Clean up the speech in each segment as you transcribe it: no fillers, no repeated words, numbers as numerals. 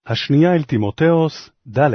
השנייה אל תימותאוס, ד'.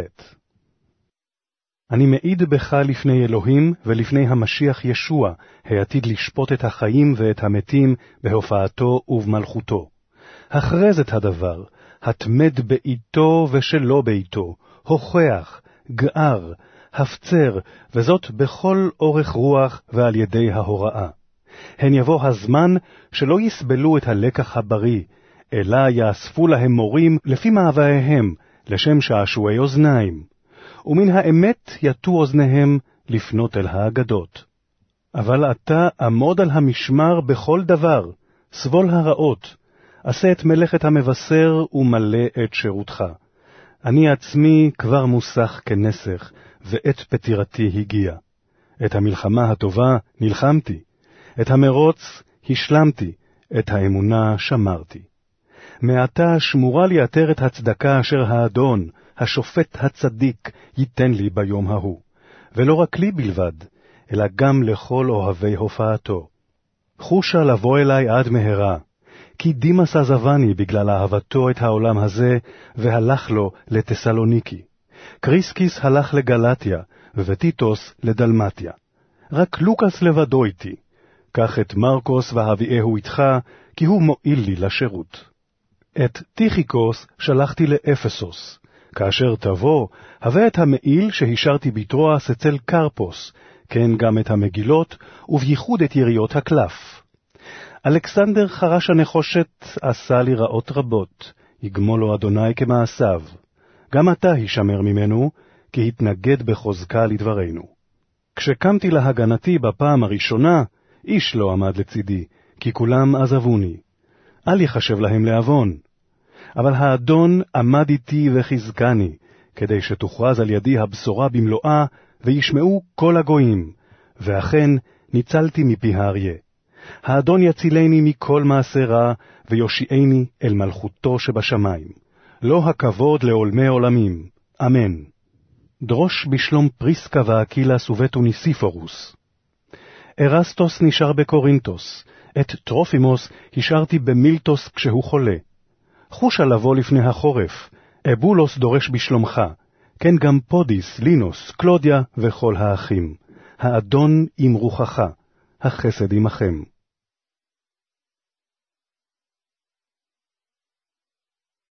אני מעיד בך לפני אלוהים ולפני המשיח ישוע, העתיד לשפוט את החיים ואת המתים בהופעתו ובמלכותו. הכרז את הדבר, התמד בעיתו ושלא בעיתו, הוכח, גער, הפצר, וזאת בכל אורך רוח ועל ידי ההוראה. הן יבוא הזמן שלא יסבלו את הלקח הבריא, אלא יאספו להם מורים לפי מאווייהם, לשם שעשועי אוזניים. ומן האמת יטו אוזניהם לפנות אל האגדות. אבל אתה עמוד על המשמר בכל דבר, סבול הרעות, עשה את מלאכת המבשר ומלא את שירותך. אני עצמי כבר מוסך כנסך, ואת פטירתי הגיע. את המלחמה הטובה נלחמתי, את המרוץ השלמתי, את האמונה שמרתי. מעתה שמורה לי עטרת הצדקה אשר האדון, השופט הצדיק, ייתן לי ביום ההוא, ולא רק לי בלבד, אלא גם לכל אוהבי הופעתו. חושה לבוא אליי עד מהרה, כי דימס עזבני בגלל אהבתו את העולם הזה, והלך לו לתסלוניקי. קריסקיס הלך לגלטיה, וטיטוס לדלמטיה. רק לוקאס לבדו איתי. קח את מרקוס והביאהו איתך, כי הוא מועיל לי לשירות. את טיכיקוס שלחתי לאפסוס. כאשר תבוא, הבא את המעיל שהשארתי בטרואס אצל קרפוס, כן גם את המגילות, ובייחוד את יריות הקלף. אלכסנדר חרש הנחושת עשה לי רעות רבות, יגמול לו אדוני כמעשיו. גם אתה הישמר ממנו, כי התנגד בחוזקה לדברנו. כשקמתי להגנתי בפעם הראשונה, איש לא עמד לצידי, כי כולם עזבוני. אל יחשב להם לעוון. אבל האדון עמד איתי וחזקני, כדי שתוכרז על ידי הבשורה במלואה, וישמעו כל הגויים, ואכן ניצלתי מפי האריה. האדון יצילני מכל מעשה רע, ויושיעני אל מלכותו שבשמיים. לא הכבוד לעולמי עולמים. אמן. דרוש בשלום פריסקה ואקילס ובטוניסיפורוס. ארסטוס נשאר בקורינטוס, את טרופימוס השארתי במילטוס כשהוא חולה. חושה לבוא לפני החורף, אבולוס דורש בשלומך, כן גם פודיס, לינוס, קלודיה וכל האחים. האדון עם רוחך, החסד עמכם.